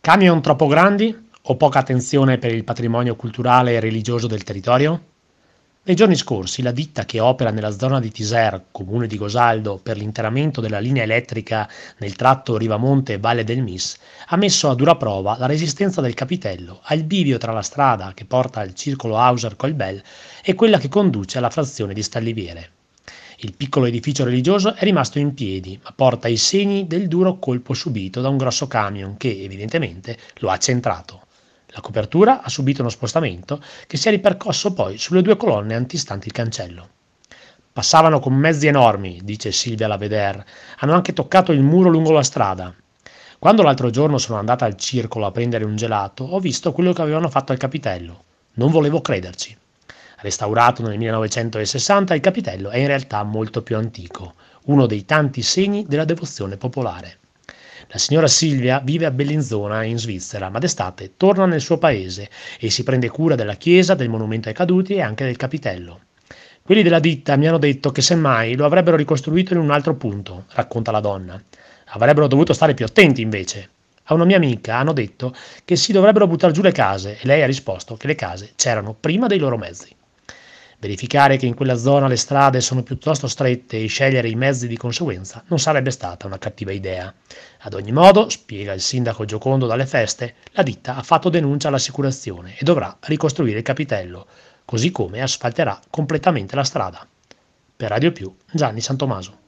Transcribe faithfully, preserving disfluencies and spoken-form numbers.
Camion troppo grandi o poca attenzione per il patrimonio culturale e religioso del territorio? Nei giorni scorsi la ditta che opera nella zona di Tiser, comune di Gosaldo, per l'interramento della linea elettrica nel tratto Rivamonte-Valle del Mis, ha messo a dura prova la resistenza del capitello al bivio tra la strada che porta al circolo Auser Colbel e quella che conduce alla frazione di Stalliviere. Il piccolo edificio religioso è rimasto in piedi, ma porta i segni del duro colpo subito da un grosso camion che, evidentemente, lo ha centrato. La copertura ha subito uno spostamento che si è ripercosso poi sulle due colonne antistanti il cancello. Passavano con mezzi enormi, dice Silvia Laveder, hanno anche toccato il muro lungo la strada. Quando l'altro giorno sono andata al circolo a prendere un gelato, ho visto quello che avevano fatto al capitello. Non volevo crederci. Restaurato nel millenovecentosessanta, il capitello è in realtà molto più antico, uno dei tanti segni della devozione popolare. La signora Silvia vive a Bellinzona in Svizzera, ma d'estate torna nel suo paese e si prende cura della chiesa, del monumento ai caduti e anche del capitello. Quelli della ditta mi hanno detto che semmai lo avrebbero ricostruito in un altro punto, racconta la donna. Avrebbero dovuto stare più attenti invece. A una mia amica hanno detto che si dovrebbero buttare giù le case e lei ha risposto che le case c'erano prima dei loro mezzi. Verificare che in quella zona le strade sono piuttosto strette e scegliere i mezzi di conseguenza non sarebbe stata una cattiva idea. Ad ogni modo, spiega il sindaco Giocondo dalle Feste, la ditta ha fatto denuncia all'assicurazione e dovrà ricostruire il capitello, così come asfalterà completamente la strada. Per Radio Più, Gianni Santomaso.